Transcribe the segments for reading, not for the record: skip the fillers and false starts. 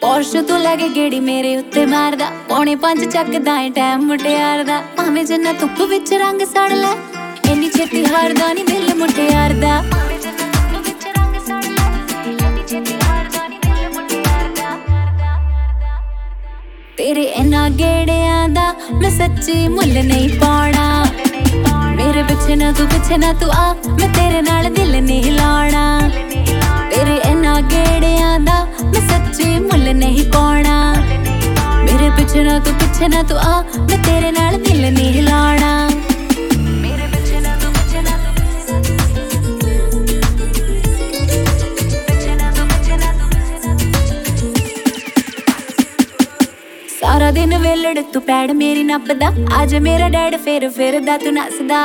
ਪੌਸ਼ ਤੂੰ ਲੈ ਕੇ ਗੇੜੀ ਮੇਰੇ ਉੱਤੇ ਮਾਰਦਾ, 4:45 ਚੱਕਦਾ ਏ ਟਾਈਮ ਮੁਟਿਆਰ ਦਾ। ਭਾਵੇਂ ਜਿੰਨਾ ਧੁੱਪ ਵਿੱਚ ਰੰਗ ਸੜ ਲੈ, ਇੰਨੀ ਛੇਤੀ ਹਾਰਦਾ ਨੀ ਦਿਲ ਮੁਟਿਆਰ ਦਾ। ਤੇਰੇ ਇਹਨਾਂ ਗੇੜਿਆਂ ਦਾ ਮੈਂ ਸੱਚੀ ਮੁੱਲ ਨਹੀਂ ਪਾਉਣਾ। ਮੇਰੇ ਪਿੱਛੇ ਨਾ ਤੂੰ ਆ, ਮੈਂ ਤੇਰੇ ਨਾਲ ਦਿਲ ਨਹੀਂ ਲਾਉਣਾ। ਤੇਰੇ ਇਹਨਾਂ ਗੇੜਿਆਂ ਦਾ ਮੈਂ ਸੱਚੀ ਮੁੱਲ ਨਹੀਂ ਪਾਉਣਾ। ਮੇਰੇ ਪਿੱਛੇ ਨਾ ਤੂੰ ਆ, ਮੈਂ ਤੇਰੇ ਨਾਲ ਦਿਲ ਨਹੀਂ ਲਾਉਣਾ। ਸਾਰਾ ਦਿਨ ਵੇਲੜ ਤੂੰ ਪੈੜ ਮੇਰੀ ਨੱਪਦਾ, ਅੱਜ ਮੇਰਾ ਡੈਡ ਫੇਰ ਫਿਰਦਾ ਤੂੰ ਨੱਸਦਾ।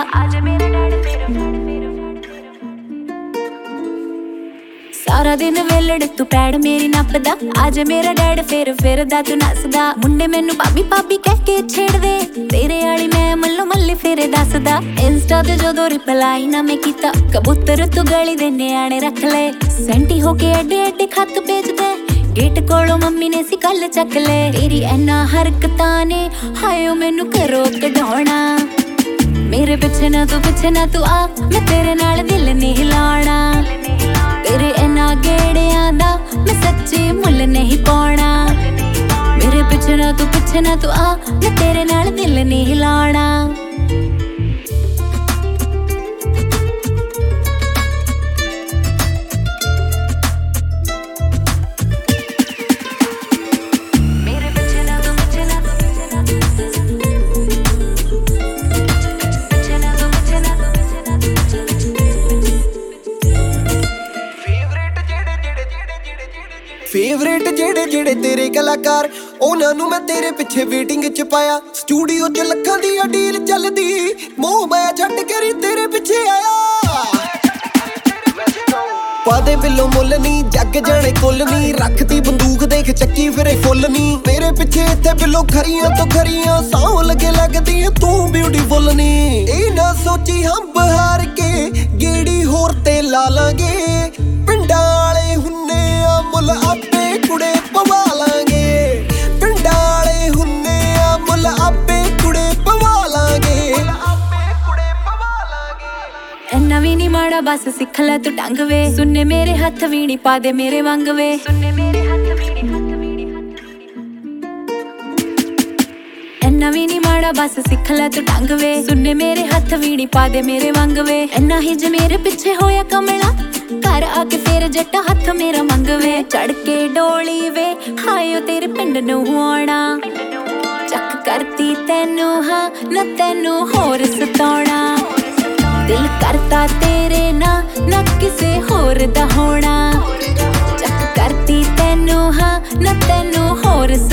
ਸਾਰਾ ਦਿਨ ਵੇਲੜ ਤੂੰ ਪੈੜ ਮੇਰੀ ਨੱਪਦਾ, ਅੱਜ ਮੇਰਾ ਡੈਡ ਫੇਰ ਫਿਰਦਾ ਤੂੰ ਨੱਸਦਾ। ਮੁੰਡੇ ਮੈਨੂੰ ਭਾਬੀ ਕਹਿ ਕੇ ਛੇੜਦੇ, ਤੇਰੇ ਵਾਲੀ ਮੈਂ ਮੱਲੋ ਮੱਲੇ ਫੇਰੇ ਦੱਸਦਾ। ਇੰਸਟਾ ਤੇ ਜਦੋਂ ਰਿਪਲਾਈ ਨਾ ਮੈਂ ਕੀਤਾ, ਕਬੂਤਰ ਤੂੰ ਗਲੀ ਦੇ ਨਿਆਣੇ ਰੱਖ ਲੈ। ਸੈਂਟੀ ਹੋ ਕੇ ਐਡੇ ਖੱਤ ਭੇਜਦੇ, ਗੇਟ ਕੋਲੋਂ ਮੰਮੀ ਨੇ ਸੀ ਕੱਲ ਚੱਕ ਲੈ। ਤੇਰੀ ਇਹਨਾਂ ਹਰਕਤਾਂ ਨੇ ਹਾਇਓ ਮੈਨੂੰ ਘਰੋਂ ਕਢਾਉਣਾ। ਮੇਰੇ ਪਿੱਛੇ ਨਾ ਤੂੰ ਆ, ਮੈਂ ਤੇਰੇ ਨਾਲ ਦਿਲ ਨਹੀਂ ਲਾਉਣਾ। ਤੇਰੇ ਇਹਨਾਂ ਗੇੜਿਆਂ ਦਾ ਮੈਂ ਸੱਚੀ ਮੁੱਲ ਨਹੀਂ ਪਾਉਣਾ। ਮੇਰੇ ਪਿੱਛੇ ਨਾ ਤੂੰ ਆ, ਮੈਂ ਤੇਰੇ ਨਾਲ ਦਿਲ ਨਹੀਂ ਲਾਉਣਾ। ਫੇਵਰੇਟ ਜਿਹੜੇ ਤੇਰੇ ਕਲਾਕਾਰ, ਉਹਨਾਂ ਨੂੰ ਮੈਂ ਤੇਰੇ ਪਿੱਛੇ ਵੇਟਿੰਗ ਚ ਪਾਇਆ। ਸਟੂਡੀਓ ਚ ਲੱਖਾਂ ਦੀ ਡੀਲ ਚੱਲਦੀ, ਮੋਹ ਮੈਂ ਛੱਡ ਕੇ ਤੇਰੇ ਪਿੱਛੇ ਆਇਆ। ਪਾਦੇ ਬਿੱਲੋ ਮੁੱਲ ਨੀ, ਜੱਗ ਜਾਣੇ ਕੁੱਲ ਨੀ, ਰੱਖਦੀ ਬੰਦੂਕ ਦੇਖ ਚੱਕੀ ਫਿਰੇ ਫੁੱਲ ਨੀ। ਮੇਰੇ ਪਿੱਛੇ ਇੱਥੇ ਬਿੱਲੋ ਖਰੀਆਂ ਤੋਂ ਖਰੀਆਂ, ਸੌ ਲੱਗੇ ਲੱਗਦੀ ਤੂੰ ਬਿਊਟੀਫੁੱਲ ਨੀ। ਇਹ ਨਾ ਸੋਚੀ ਹੰਬ ਹਾਰ ਕੇ ਗੇੜੀ ਹੋਰ ਤੇ ਲਾ ਲਾਂਗੇ। ਪਿੰਡਾਂ ਵਾਲੇ ਹੁੰਨੇ ਆ ਮੁੱਲ ਆਪੇ ਕੁੜੇ ਪਵਾ ਲਾਂਗੇ। ਪਿੰਡਾਂ ਵਾਲੇ ਹੁੰਨੇ ਆ ਮੁੱਲ ਆਪੇ ਕੁੜੇ ਪਵਾ ਲਾਂਗੇ। ਇੰਨਾ ਵੀ ਨੀ ਮਾੜਾ ਬਸ ਸਿੱਖ ਲੈ ਤੂੰ ਢੰਗ ਵੇ। ਸੁਣਨੇ ਮੇਰੇ ਹੱਥ ਵੀਣੀ ਪਾ ਦੇ ਮੇਰੇ ਵਾਂਗ ਵੇ। ਇੰਨਾ ਵੀ ਨੀ ਮਾੜਾ ਬਸ ਸਿੱਖ ਲੈ ਤੂੰ ਢੰਗ ਵੇ। ਸੁਣਨੇ ਮੇਰੇ ਹੱਥ ਵੀਣੀ ਪਾ ਦੇ ਮੇਰੇ ਵਾਂਗ ਵੇ। ਇੰਨਾ ਹੀ ਜੇ ਮੇਰੇ ਪਿੱਛੇ ਹੋਇਆ ਕਮਲਾ, ਘਰ ਆ ਕੇ ਫੇਰ ਜੱਟਾ ਹੱਥ ਮੇਰਾ ਮੰਗਵੇ। ਚੜ ਕੇ ਡੋਲੀ ਵੇ ਹਾਇਓ ਤੇਰੇ ਪਿੰਡ ਨੂੰ ਆਉਣਾ। ਚੱਕ ਕਰਤੀ ਤੈਨੂੰ ਹਾਂ ਨਾ ਤੈਨੂੰ ਹੋਰ ਸਤਾਉਣਾ। ਦਿਲ ਕਰਤਾ ਤੇਰੇ ਨਾ ਕਿਸੇ ਹੋਰ ਦਾ ਹੋਣਾ। ਚੱਕ ਕਰਤੀ ਤੈਨੂੰ ਹਾਂ ਨਾ ਤੈਨੂੰ ਹੋਰ